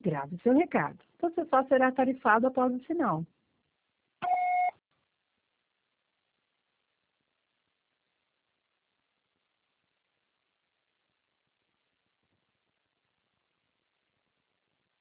Grave seu recado. Você só será tarifado após o sinal.